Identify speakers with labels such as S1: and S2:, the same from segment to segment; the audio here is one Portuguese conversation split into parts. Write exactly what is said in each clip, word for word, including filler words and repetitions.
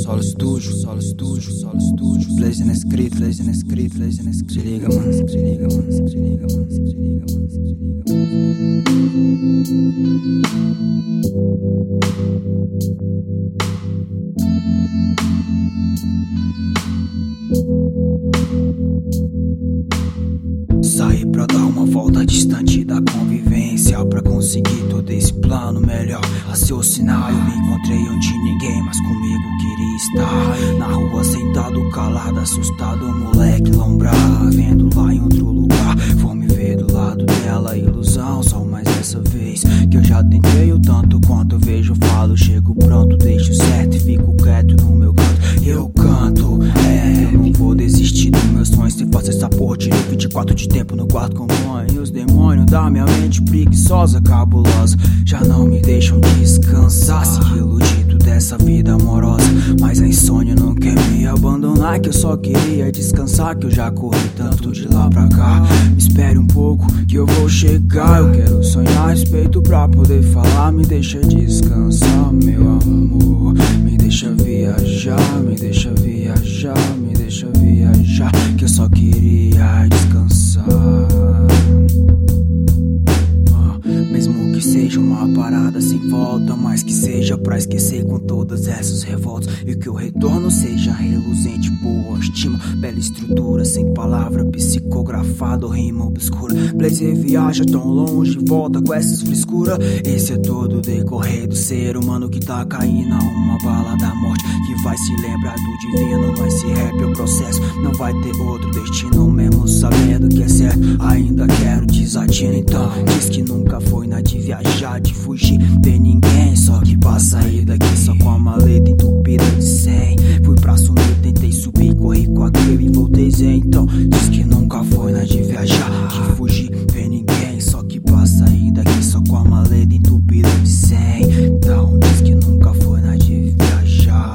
S1: solo estúdio, solo estúdio, solo estúdio. Blaze na escrita, blaze na escrita, blaze na escrita. Se liga, mano, se liga, mano, se liga, mano, se liga, mano, se liga, mano. Saí pra dar uma volta distante da convivência, pra conseguir todo esse plano melhor raciocinar. Eu me encontrei onde ninguém mais comigo queria estar. Na rua sentado, calado, assustado, moleque lombrado, vendo lá em outro lugar. Vou me ver do lado dela, ilusão, só mais essa vez que eu já tentei o tanto quanto eu vejo, falo, chego pronto, deixo certo e fico quieto no meu canto. Eu canto, é, eu não vou desistir dos meus sonhos. Se faço essa porra, tirei vinte e quatro de tempo no quarto com mãe. E os demônios da minha mente preguiçosa, cabulosa, já não me deixam descansar. Se iludido dessa vida amorosa, mas a insônia não quer me abandonar. Que eu só queria descansar, que eu já corri tanto de lá pra cá. Me espere um pouco que eu vou chegar. Eu quero sonhar, respeito pra poder falar. Me deixa descansar, meu amor. Me deixa viajar, me deixa viajar, me deixa viajar. Que eu só queria descansar. Mesmo que seja uma parada sem volta, mas que seja pra esquecer com todas essas revoltas. E que o retorno seja reluzente, boa estima, bela estrutura, sem palavra psicografada ou rima obscura. Blaze viaja tão longe, volta com essas frescuras. Esse é todo o decorrer do ser humano que tá caindo a uma bala da morte, que vai se lembrar do divino. Mas se rap é o processo, não vai ter outro destino. Mesmo sabendo que é certo, ainda quero desatino. Então diz que nunca foi nada de viajar, de fugir, ter ninguém. Só que pra sair daqui só com a maleta entupida de cem. Fui pra sumir, tentei subir, corri com aquilo e voltei zen. Então diz que nunca foi nada de viajar, de fugir, ter ninguém. Só que pra sair daqui só com a maleta entupida de cem. Então diz que nunca foi nada de viajar,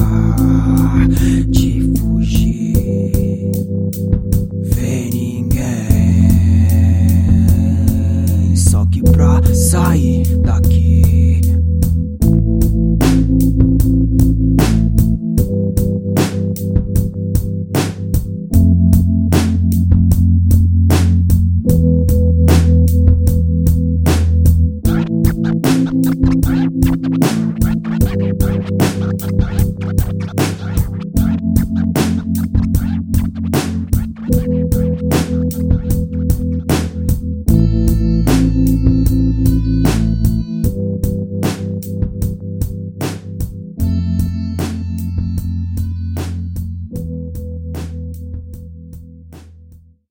S1: de fugir, ver ninguém. Só que pra sair daqui